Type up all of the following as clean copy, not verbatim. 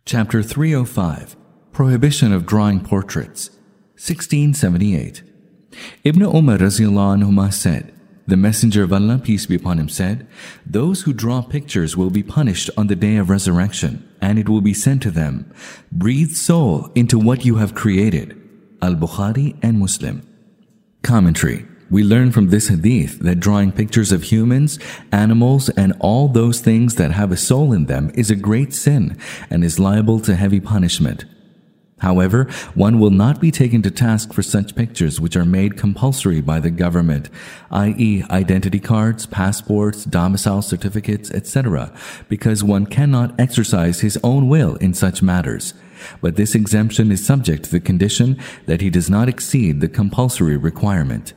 Chapter 305, Prohibition of Drawing Portraits, 1678. Ibn Umar radiallahu anhuma said, "The Messenger of Allah, peace be upon him, said, those who draw pictures will be punished on the day of resurrection, and it will be said to them, breathe soul into what you have created." Al-Bukhari and Muslim. Commentary. We learn from this hadith that drawing pictures of humans, animals, and all those things that have a soul in them is a great sin and is liable to heavy punishment. However, one will not be taken to task for such pictures which are made compulsory by the government, i.e., identity cards, passports, domicile certificates, etc., because one cannot exercise his own will in such matters. But this exemption is subject to the condition that he does not exceed the compulsory requirement.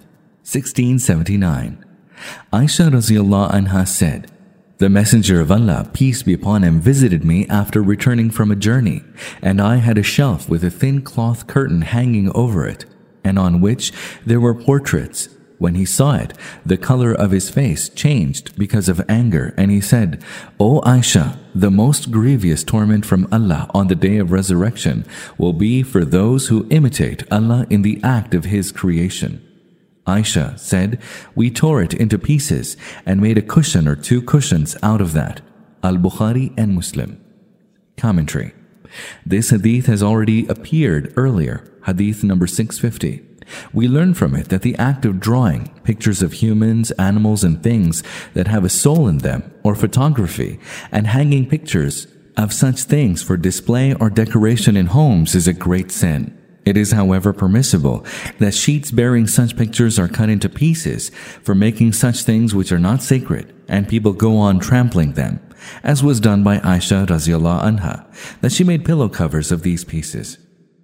1679. Aisha radiallahu anha said, "The Messenger of Allah, peace be upon him, visited me after returning from a journey, and I had a shelf with a thin cloth curtain hanging over it, and on which there were portraits. When he saw it, the color of his face changed because of anger, and he said, 'O Aisha, the most grievous torment from Allah on the day of resurrection will be for those who imitate Allah in the act of His creation.' Aisha said, 'We tore it into pieces and made a cushion or two cushions out of that.' Al-Bukhari and Muslim. Commentary. This hadith has already appeared earlier, hadith number 650. We learn from it that the act of drawing pictures of humans, animals, and things that have a soul in them, or photography, and hanging pictures of such things for display or decoration in homes is a great sin. It is, however, permissible that sheets bearing such pictures are cut into pieces for making such things which are not sacred, and people go on trampling them, as was done by Aisha radiallahu anha, that she made pillow covers of these pieces.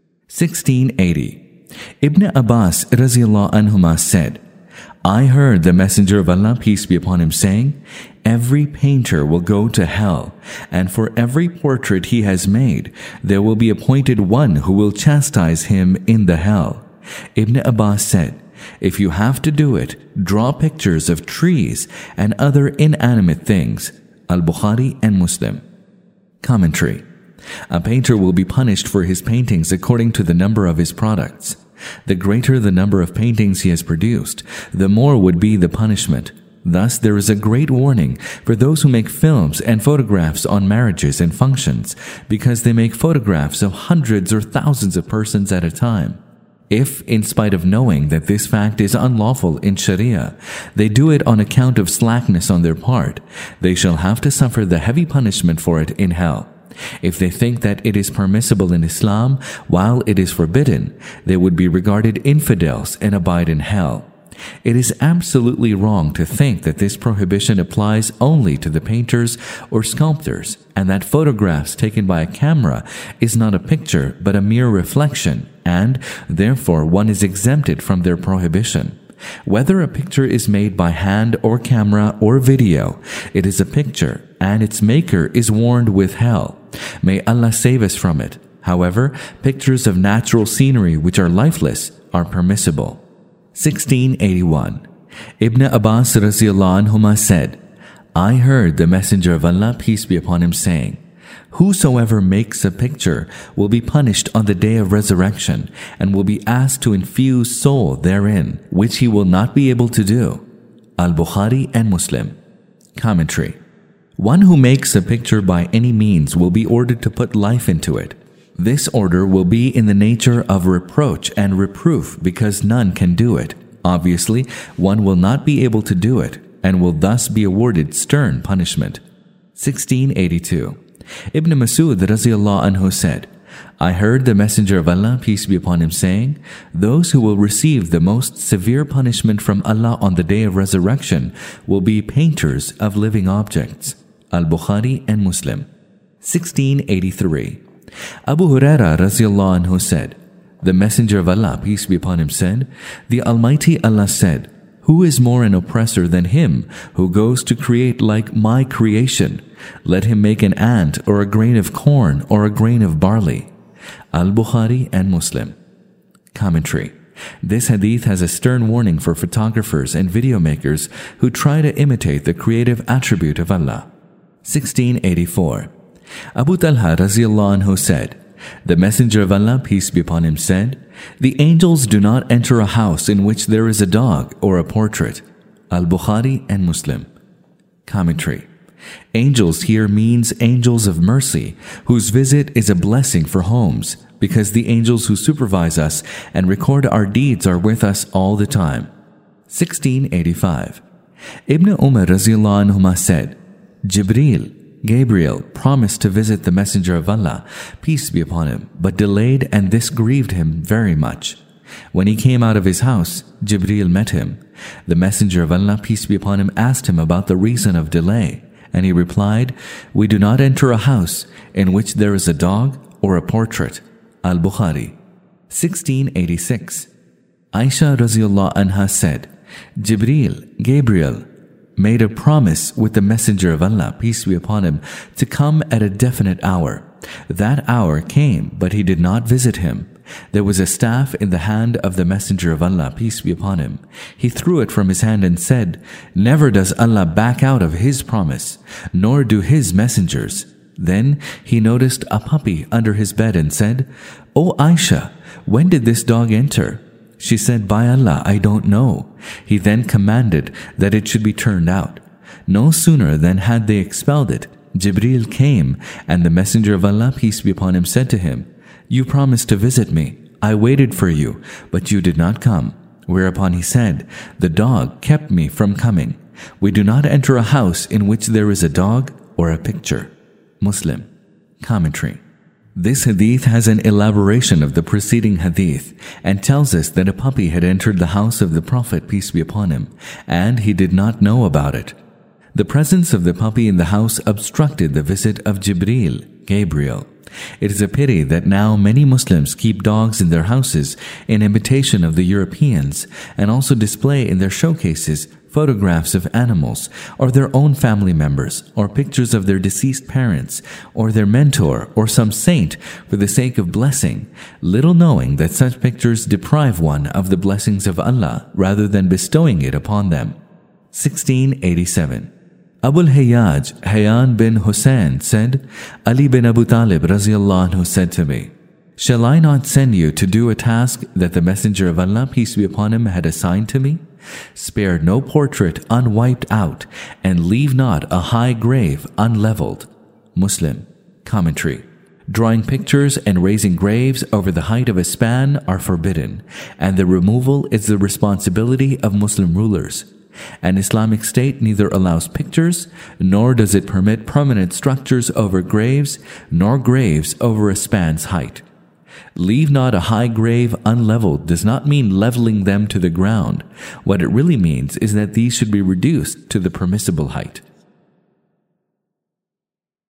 1680. Ibn Abbas radiallahu anhuma said, "I heard the Messenger of Allah, peace be upon him, saying, every painter will go to hell, and for every portrait he has made, there will be appointed one who will chastise him in the hell." Ibn Abbas said, "If you have to do it, draw pictures of trees and other inanimate things." Al-Bukhari and Muslim. Commentary. A painter will be punished for his paintings according to the number of his products. The greater the number of paintings he has produced, the more would be the punishment. Thus, there is a great warning for those who make films and photographs on marriages and functions, because they make photographs of hundreds or thousands of persons at a time. If, in spite of knowing that this fact is unlawful in Sharia, they do it on account of slackness on their part, they shall have to suffer the heavy punishment for it in hell. If they think that it is permissible in Islam while it is forbidden, they would be regarded infidels and abide in hell. It is absolutely wrong to think that this prohibition applies only to the painters or sculptors, and that photographs taken by a camera is not a picture but a mere reflection, and therefore one is exempted from their prohibition. Whether a picture is made by hand or camera or video, it is a picture, and its maker is warned with hell. May Allah save us from it. However, pictures of natural scenery which are lifeless are permissible. 1681. Ibn Abbas radiallahu anhuma said, "I heard the Messenger of Allah, peace be upon him, saying, whosoever makes a picture will be punished on the day of resurrection and will be asked to infuse soul therein, which he will not be able to do." Al-Bukhari and Muslim. Commentary. One who makes a picture by any means will be ordered to put life into it. This order will be in the nature of reproach and reproof because none can do it. Obviously, one will not be able to do it and will thus be awarded stern punishment. 1682. Ibn Masud radiallahu anhu said, "I heard the Messenger of Allah, peace be upon him, saying, those who will receive the most severe punishment from Allah on the day of resurrection will be painters of living objects." Al-Bukhari and Muslim. 1683. Abu Huraira radiallahu anhu said, "The Messenger of Allah, peace be upon him, said, the Almighty Allah said, who is more an oppressor than him who goes to create like my creation? Let him make an ant or a grain of corn or a grain of barley." Al-Bukhari and Muslim. Commentary. This hadith has a stern warning for photographers and video makers who try to imitate the creative attribute of Allah. 1684. Abu Talha radiallahu anhu said, the Messenger of Allah, peace be upon him, said, the angels do not enter a house in which there is a dog or a portrait. Al-Bukhari and Muslim. Commentary. Angels here means angels of mercy, whose visit is a blessing for homes, because the angels who supervise us and record our deeds are with us all the time. 1685. Ibn Umar radiallahu anhuma said, Gabriel promised to visit the Messenger of Allah, peace be upon him, but delayed, and this grieved him very much. When he came out of his house, Jibreel met him. The Messenger of Allah, peace be upon him, asked him about the reason of delay, and he replied, we do not enter a house in which there is a dog or a portrait. Al-Bukhari. 1686. Aisha radiallahu anha said, Gabriel, made a promise with the Messenger of Allah, peace be upon him, to come at a definite hour. That hour came, but he did not visit him. There was a staff in the hand of the Messenger of Allah, peace be upon him. He threw it from his hand and said, never does Allah back out of his promise, nor do his messengers. Then he noticed a puppy under his bed and said, O Aisha, when did this dog enter? She said, by Allah, I don't know. He then commanded that it should be turned out. No sooner than had they expelled it, Jibreel came, and the Messenger of Allah, peace be upon him, said to him, you promised to visit me. I waited for you, but you did not come. Whereupon he said, the dog kept me from coming. We do not enter a house in which there is a dog or a picture. Muslim. Commentary. This hadith has an elaboration of the preceding hadith and tells us that a puppy had entered the house of the Prophet, peace be upon him, and he did not know about it. The presence of the puppy in the house obstructed the visit of Gabriel. It is a pity that now many Muslims keep dogs in their houses in imitation of the Europeans, and also display in their showcases photographs of animals, or their own family members, or pictures of their deceased parents, or their mentor, or some saint for the sake of blessing, little knowing that such pictures deprive one of the blessings of Allah rather than bestowing it upon them. 1687. Abul Hayyaj, Hayyan bin Hussein, said, Ali bin Abu Talib radiallahu anhu said to me, shall I not send you to do a task that the Messenger of Allah, peace be upon him, had assigned to me? Spare no portrait unwiped out, and leave not a high grave unleveled. Muslim. Commentary. Drawing pictures and raising graves over the height of a span are forbidden, and their removal is the responsibility of Muslim rulers. An Islamic state neither allows pictures, nor does it permit permanent structures over graves, nor graves over a span's height. Leave not a high grave unleveled does not mean leveling them to the ground. What it really means is that these should be reduced to the permissible height.